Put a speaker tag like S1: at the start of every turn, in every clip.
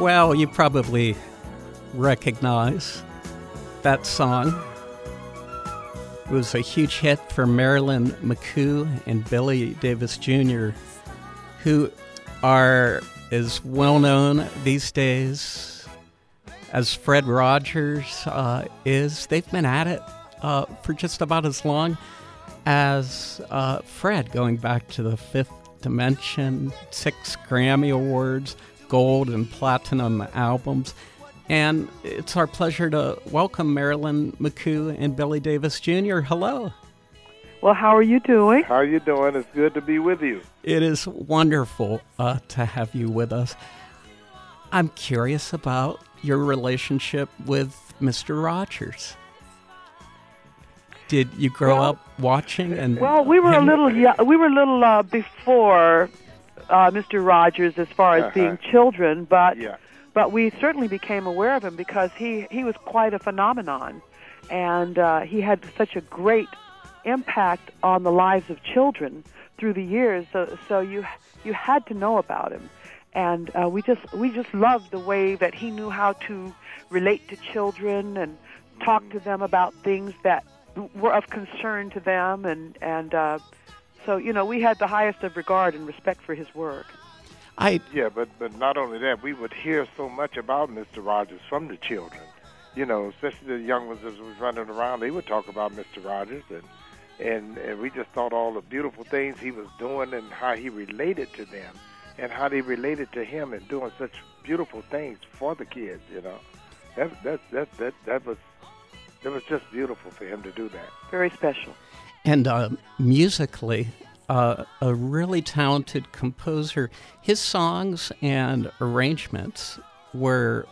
S1: Well, you probably recognize that song. It was a huge hit for Marilyn McCoo and Billy Davis Jr., who are as well known these days as Fred Rogers is. They've been at it for just about as long as Fred, going back to the Fifth Dimension, 6 Grammy Awards, gold and platinum albums. And it's our pleasure to welcome Marilyn McCoo and Billy Davis Jr. Hello.
S2: Well, how are you doing?
S3: How are you doing? It's good to be with you.
S1: It is wonderful to have you with us. I'm curious about your relationship with Mr. Rogers. Did you grow up watching? And
S2: well, we were a little before Mr. Rogers as far as being children, but we certainly became aware of him because he was quite a phenomenon, and he had such a great impact on the lives of children through the years. So you had to know about him, and we just loved the way that he knew how to relate to children and talk to them about things that were of concern to them, and so we had the highest of regard and respect for his work.
S3: But not only that, we would hear so much about Mr. Rogers from the children. Especially the young ones as was running around, they would talk about Mr. Rogers, and we just thought all the beautiful things he was doing and how he related to them and how they related to him and doing such beautiful things for the kids. It was just beautiful for him to do that.
S2: Very special.
S1: And musically, a really talented composer. His songs and arrangements were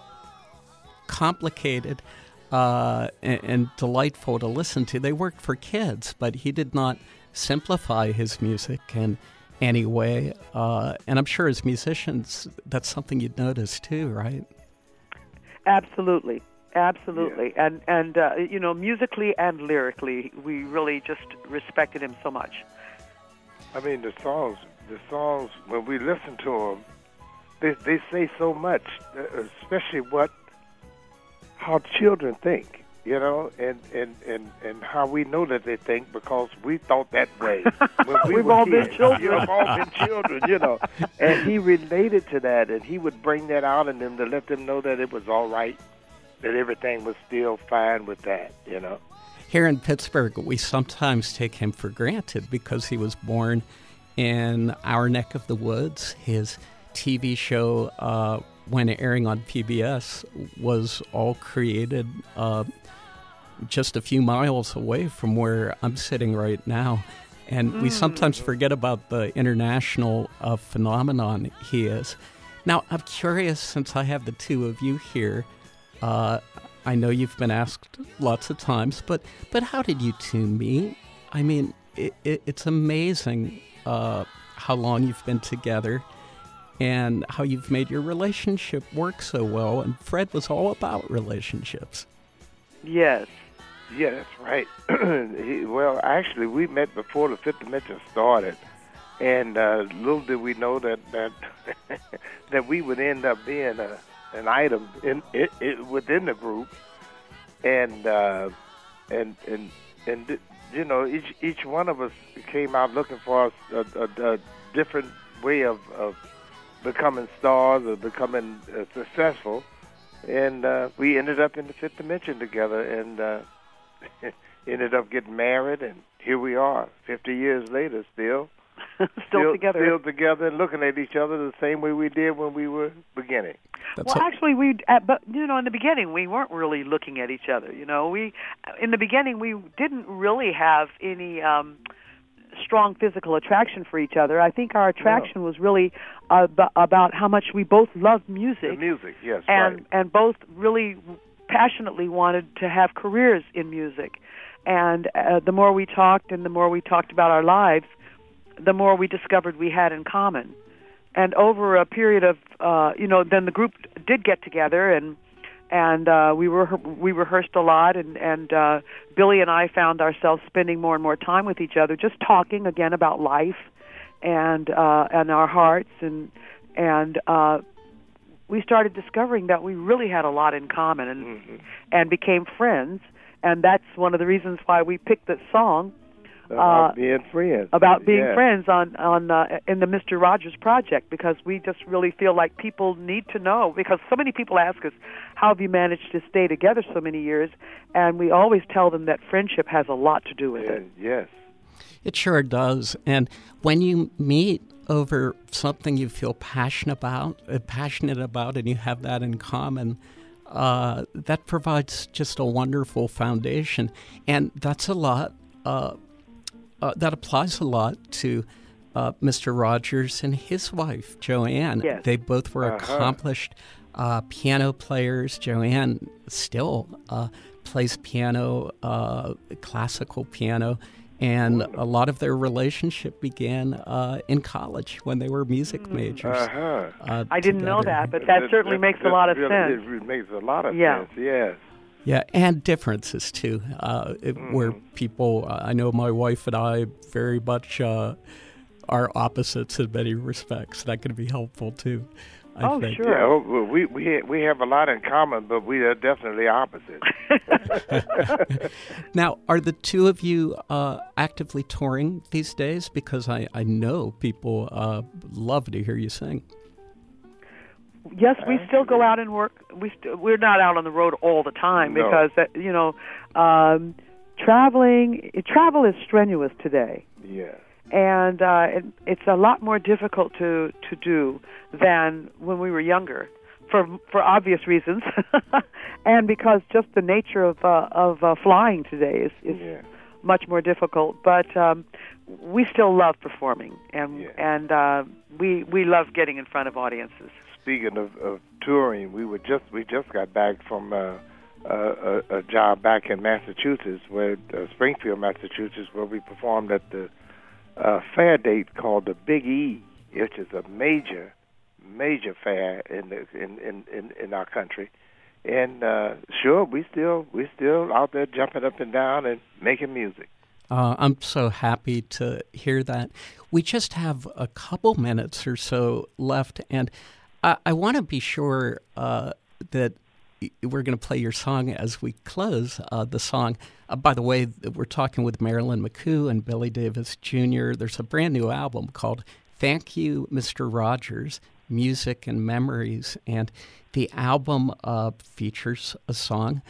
S1: complicated and delightful to listen to. They worked for kids, but he did not simplify his music in any way. And I'm sure as musicians, that's something you'd notice too, right?
S2: Absolutely. Absolutely. Yeah. And musically and lyrically, we really just respected him so much.
S3: I mean, the songs, when we listen to them, they say so much, especially how children think, and how we know that they think because we thought that way. When
S2: We've all been children.
S3: We've all been children, And he related to that, and he would bring that out in them to let them know that it was all right, that everything was still fine with that,
S1: Here in Pittsburgh, we sometimes take him for granted because he was born in our neck of the woods. His TV show, when airing on PBS, was all created just a few miles away from where I'm sitting right now. And we sometimes forget about the international phenomenon he is. Now, I'm curious, since I have the two of you here, I know you've been asked lots of times, but how did you two meet? I mean, it's amazing how long you've been together and how you've made your relationship work so well. And Fred was all about relationships.
S2: Yes.
S3: Yeah, that's right. Actually, we met before the Fifth Dimension started, and little did we know that that we would end up being an item within the group, and each one of us came out looking for a different way of becoming stars or becoming successful, and we ended up in the Fifth Dimension together, and ended up getting married, and here we are, 50 years later, still together, and looking at each other the same way we did when we were beginning.
S2: Actually, but in the beginning, we weren't really looking at each other. In the beginning, we didn't really have any strong physical attraction for each other. I think our attraction was really about how much we both loved music.
S3: The music, yes,
S2: and both really passionately wanted to have careers in music. And the more we talked and the more we talked about our lives, the more we discovered we had in common. And over a period of, then the group did get together, and we rehearsed a lot, and Billy and I found ourselves spending more and more time with each other, just talking again about life and our hearts, and we started discovering that we really had a lot in common, and became friends. And that's one of the reasons why we picked that song
S3: about being friends.
S2: About being friends on in the Mr. Rogers Project, because we just really feel like people need to know, because so many people ask us, how have you managed to stay together so many years? And we always tell them that friendship has a lot to do with it.
S3: Yes.
S1: It sure does. And when you meet over something you feel passionate about, and you have that in common, that provides just a wonderful foundation. And that's a lot. That applies a lot to Mr. Rogers and his wife, Joanne.
S2: Yes.
S1: They both were accomplished piano players. Joanne still plays piano, classical piano, and a lot of their relationship began in college when they were music majors.
S2: I didn't know that, but that certainly makes a lot of sense.
S3: It makes a lot of sense, yes.
S1: Yeah, and differences, too, where people, I know my wife and I very much are opposites in many respects. That can be helpful, too, I think.
S2: Sure.
S3: Yeah, well, we have a lot in common, but we are definitely opposites.
S1: Now, are the two of you actively touring these days? Because I know people love to hear you sing.
S2: Yes, we still go out and work. We're not out on the road all the time because travel is strenuous today.
S3: Yeah.
S2: And it's a lot more difficult to do than when we were younger, for obvious reasons, and because just the nature of flying today is much more difficult. But we still love performing, and we love getting in front of audiences.
S3: Speaking of touring, we just got back from a job back in Massachusetts, Springfield, Massachusetts, where we performed at the fair date called the Big E, which is a major fair in our country. And sure, we still out there jumping up and down and making music.
S1: I'm so happy to hear that. We just have a couple minutes or so left, and I want to be sure that we're going to play your song as we close the song. By the way, we're talking with Marilyn McCoo and Billy Davis Jr. There's a brand new album called Thank You, Mr. Rogers, Music and Memories. And the album features a song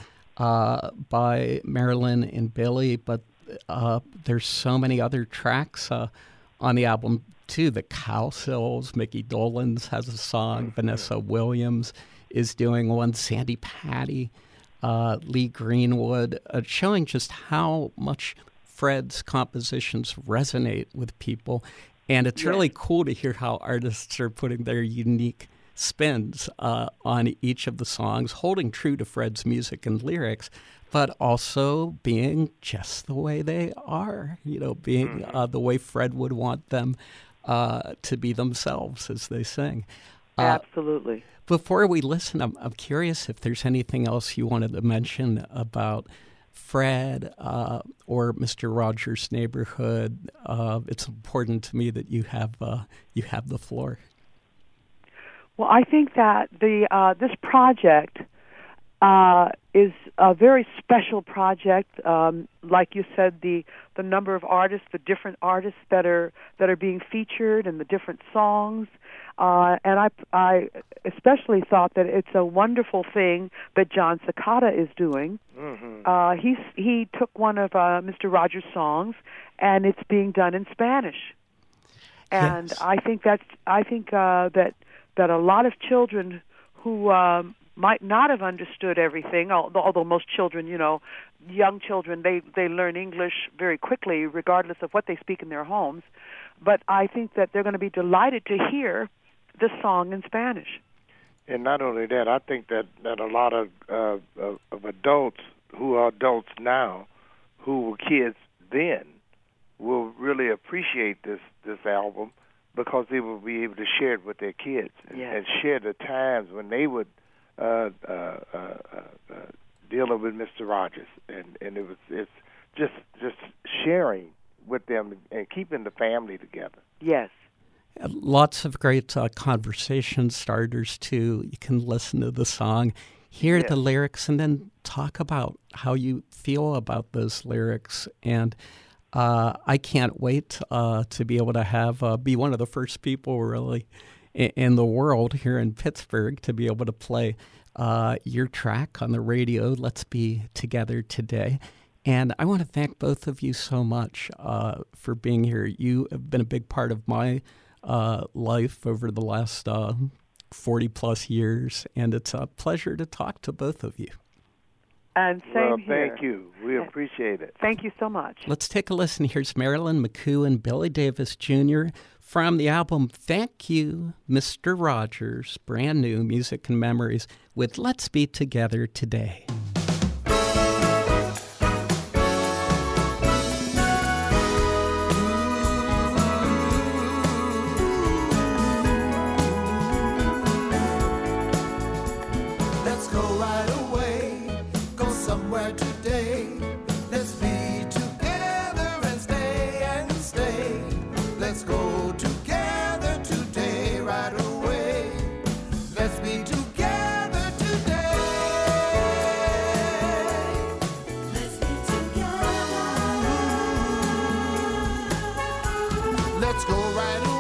S1: by Marilyn and Billy, but there's so many other tracks on the album, too. The Cowsills, Mickey Dolenz has a song, Vanessa Williams is doing one, Sandy Patty, Lee Greenwood, showing just how much Fred's compositions resonate with people. And it's really cool to hear how artists are putting their unique spins on each of the songs, holding true to Fred's music and lyrics, but also being just the way they are, being the way Fred would want them to be themselves as they sing.
S2: Absolutely.
S1: Before we listen, I'm curious if there's anything else you wanted to mention about Fred or Mr. Rogers' Neighborhood. It's important to me that you have the floor.
S2: Well, I think that this project is a very special project. Like you said, the number of artists, the different artists that are being featured, and the different songs. And I especially thought that it's a wonderful thing that John Cicada is doing. Mm-hmm. He took one of Mr. Rogers' songs, and it's being done in Spanish. And yes. I think that a lot of children who might not have understood everything, although most children, young children, they learn English very quickly, regardless of what they speak in their homes. But I think that they're going to be delighted to hear this song in Spanish.
S3: And not only that, I think that a lot of adults who are adults now, who were kids then, will really appreciate this album, because they will be able to share it with their kids and share the times when they would dealing with Mr. Rogers, and it's just sharing with them and keeping the family together.
S2: Yes.
S1: Lots of great conversation starters, too. You can listen to the song, hear the lyrics, and then talk about how you feel about those lyrics. And I can't wait to be able to have be one of the first people really in the world here in Pittsburgh to be able to play your track on the radio, Let's Be Together Today. And I want to thank both of you so much for being here. You have been a big part of my life over the last 40-plus years, and it's a pleasure to talk to both of you.
S2: And same here.
S3: Thank you. We appreciate it.
S2: Thank you so much.
S1: Let's take a listen. Here's Marilyn McCoo and Billy Davis Jr. from the album Thank You, Mr. Rogers, brand new Music and Memories with Let's Be Together Today.
S4: Let's go right